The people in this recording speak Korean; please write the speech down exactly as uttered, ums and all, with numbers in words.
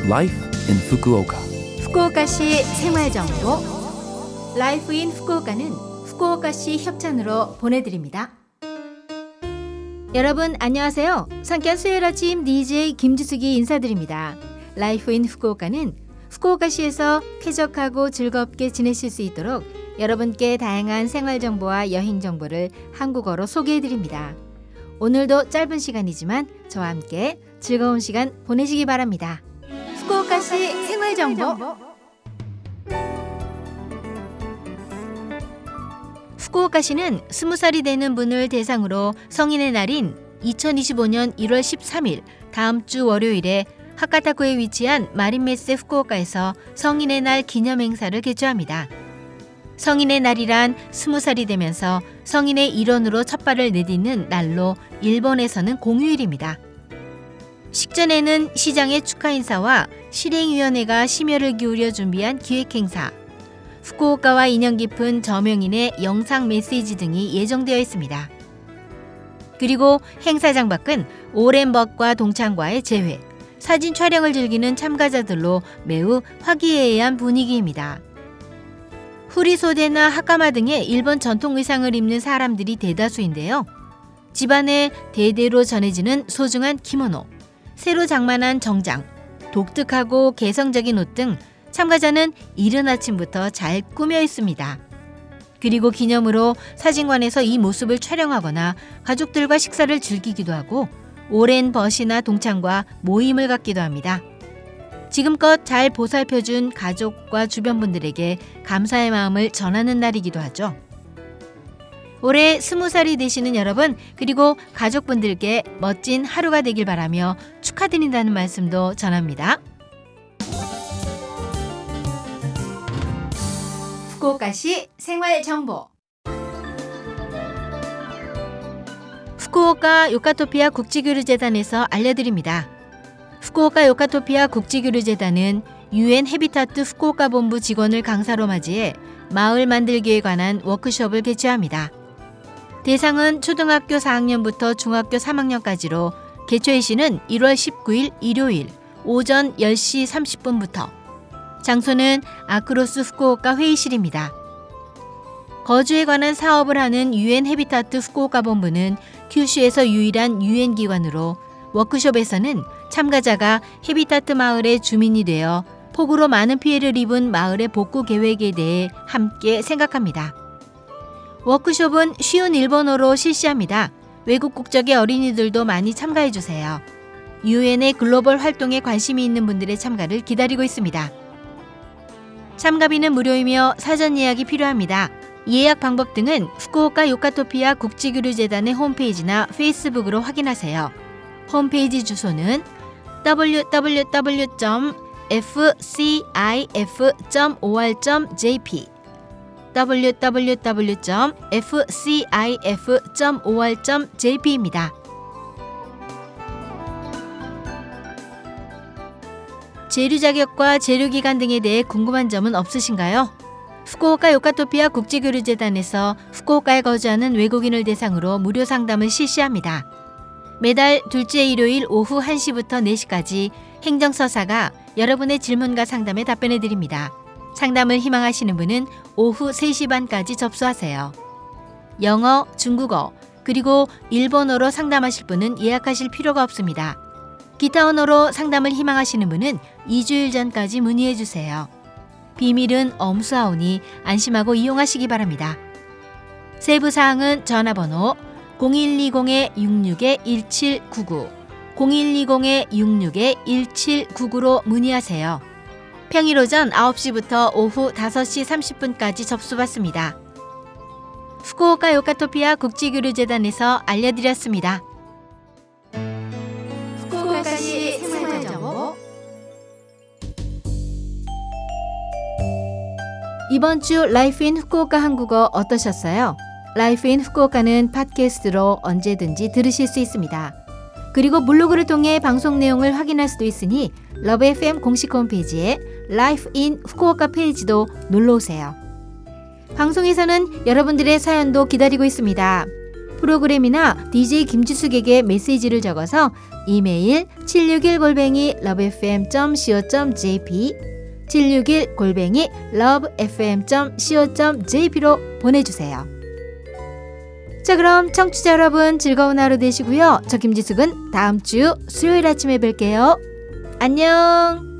Life in Fukuoka. 후쿠오카시 생활정보 라이프 인 후쿠오카는 후쿠오카시 협찬으로 보내드립니다. 여러분 안녕하세요. 상쾌한 수요일 아침 디제이 김지숙이 인사드립니다. 라이프 인 후쿠오카는 후쿠오카시에서 쾌적하고 즐겁게 지내실 수 있도록 여러분께 다양한 생활정보와 여행정보를 한국어로 소개해드립니다. 오늘도 짧은 시간이지만 저와 함께 즐거운 시간 보내시기 바랍니다. 후쿠오카시 생활정보 후쿠오카시는 스무 살이 되는 분을 대상으로 성인의 날인 이천이십오년 일월 십삼일 다음 주 월요일에 하카타쿠에 위치한 마린메세 후쿠오카에서 성인의 날 기념 행사를 개최합니다. 성인의 날이란 스무 살이 되면서 성인의 일원으로 첫 발을 내딛는 날로 일본에서는 공휴일입니다. 식전에는 시장의 축하 인사와 실행위원회가 심혈을 기울여 준비한 기획행사, 후쿠오카와 인연 깊은 저명인의 영상 메시지 등이 예정되어 있습니다. 그리고 행사장 밖은 오랜 벗과 동창과의 재회, 사진 촬영을 즐기는 참가자들로 매우 화기애애한 분위기입니다. 후리소대나 하카마 등의 일본 전통 의상을 입는 사람들이 대다수인데요. 집안에 대대로 전해지는 소중한 키모노, 새로 장만한 정장, 독특하고 개성적인 옷 등 참가자는 이른 아침부터 잘 꾸며 있습니다. 그리고 기념으로 사진관에서 이 모습을 촬영하거나 가족들과 식사를 즐기기도 하고 오랜 벗이나 동창과 모임을 갖기도 합니다. 지금껏 잘 보살펴준 가족과 주변 분들에게 감사의 마음을 전하는 날이기도 하죠. 올해 스무 살이 되시는 여러분 그리고 가족분들께 멋진 하루가 되길 바라며 축하드린다는 말씀도 전합니다. 후쿠오카시 생활정보 후쿠오카 요카토피아 국제교류재단에서 알려드립니다. 후쿠오카 요카토피아 국제교류재단은 유엔 해비타트 후쿠오카 본부 직원을 강사로 맞이해 마을 만들기에 관한 워크숍을 개최합니다. 대상은 초등학교 사 학년부터 중학교 삼 학년까지로 개최 시는 일월 십구일 일요일 오전 열 시 삼십 분부터 장소는 아크로스 후쿠오카 회의실입니다. 거주에 관한 사업을 하는 유엔 해비타트 후쿠오카 본부는 큐슈에서 유일한 유엔 기관으로 워크숍에서는 참가자가 해비타트 마을의 주민이 되어 폭우로 많은 피해를 입은 마을의 복구 계획에 대해 함께 생각합니다. 워크숍은 쉬운 일본어로 실시합니다. 외국 국적의 어린이들도 많이 참가해주세요. 유엔의 글로벌 활동에 관심이 있는 분들의 참가를 기다리고 있습니다. 참가비는 무료이며 사전 예약이 필요합니다. 예약 방법 등은 후쿠오카 요카토피아 국제교류재단의 홈페이지나 페이스북으로 확인하세요. 홈페이지 주소는 더블유 더블유 더블유 점 에프 씨 아이 에프 점 오알 점 제이피 더블유 더블유 더블유 점 에프 씨 아이 에프 점 오알 점 제이피입니다. 재류 자격과 재류 기간 등에 대해 궁금한 점은 없으신가요? 후쿠오카 요카토피아 국제교류재단에서 후쿠오카에 거주하는 외국인을 대상으로 무료 상담을 실시합니다. 매달 둘째 일요일 오후 한 시부터 네 시까지 행정서사가 여러분의 질문과 상담에 답변해 드립니다. 상담을 희망하시는 분은 오후 세 시 반까지 접수하세요. 영어, 중국어, 그리고 일본어로 상담하실 분은 예약하실 필요가 없습니다. 기타 언어로 상담을 희망하시는 분은 이 주일 전까지 문의해 주세요. 비밀은 엄수하오니 안심하고 이용하시기 바랍니다. 세부 사항은 전화번호 공일이공 육육 일칠구구 공일이공 육육 일칠구구로 문의하세요. 평일 오전 아홉 시부터 오후 다섯 시 삼십 분까지 접수받습니다. 후쿠오카 요카토피아 국제교류재단에서 알려드렸습니다. 후쿠오카시 생활정보 이번 주 라이프 인 후쿠오카 한국어 어떠셨어요? 라이프 인 후쿠오카는 팟캐스트로 언제든지 들으실 수 있습니다. 그리고 블로그를 통해 방송 내용을 확인할 수도 있으니 러브 에프엠 공식 홈페이지에 라이프 인 후쿠오카 페이지도 놀러오세요. 방송에서는 여러분들의 사연도 기다리고 있습니다. 프로그램이나 디제이 김지숙에게 메시지를 적어서 이메일 칠육일 골뱅이 러브에프엠 점 씨오 점 제이피 칠육일 골뱅이 러브에프엠 점 씨오 점 제이피로 보내주세요. 자, 그럼 청취자 여러분 즐거운 하루 되시고요. 저 김지숙은 다음 주 수요일 아침에 뵐게요. 안녕.